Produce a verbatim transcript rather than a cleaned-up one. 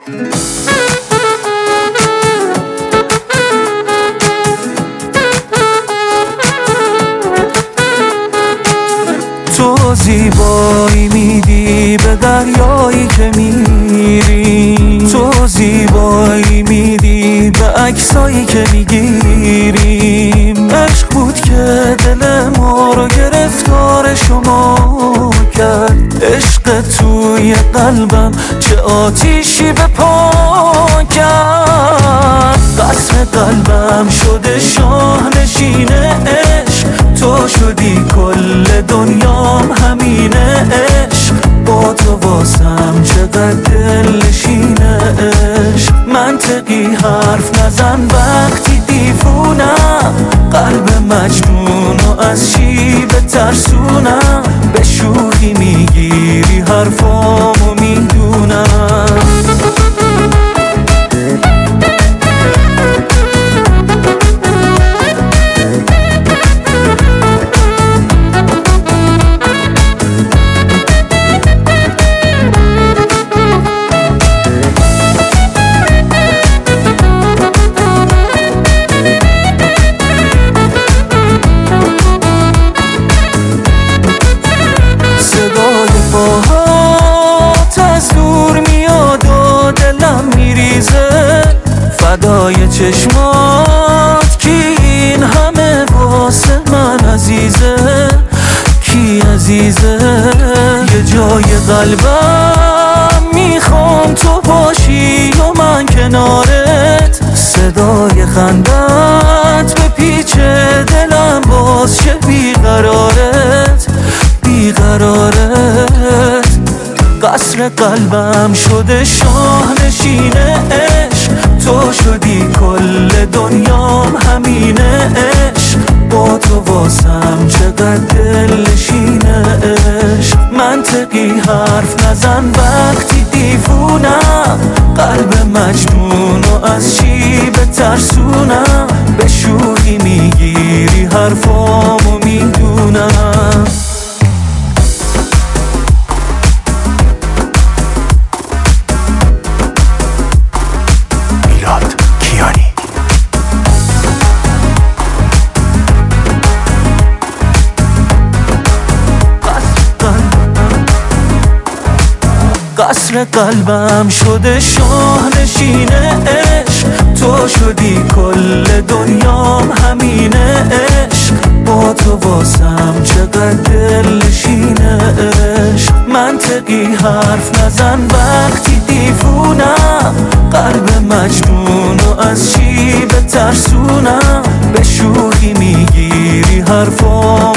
تو زیبایی میدی به دریایی که میری، تو زیبایی میدی به عکسایی که میگیریم. عشق بود که دل ما رو گرفتار شما کرد، عشق توی قلبم چه آتیشی به پا کرد. قصر قلبم شده شاه نشین عشق، تو شدی کل دنیام همینه عشق. با تو واسم چقدر دلنشینه عشق. منطقی حرف نزن وقتی دیوونم، قلب مجنونو از چی بترسونم. به شوخی میگیری حرفامو میدونم. فدای چشمات کی این همه واسه من عزیزه، کی عزیزه. یه جای قلبم میخوام تو باشی و من کنارت، صدای خندت به پیچ دلم باز شه بیقرارت بیقرارت. قصر قلبم شده شاه نشینه عشق، تو شدی کل دنیام همینه عشق. با تو واسم چقدر دلنشینه عشق. منطقی حرف نزن وقتی دیوونم، قلب مجنونو از چی بترسونم. به شوخی میگیری حرفامو میدونم. قصر قلبم شده شاه نشینه عشق، تو شدی کل دنیام همینه عشق. با تو واسم چقدر دلنشینه عشق. منطقی حرف نزن وقتی دیوونم، قلب مجنونو از چی بترسونم. به شوخی میگیری حرفام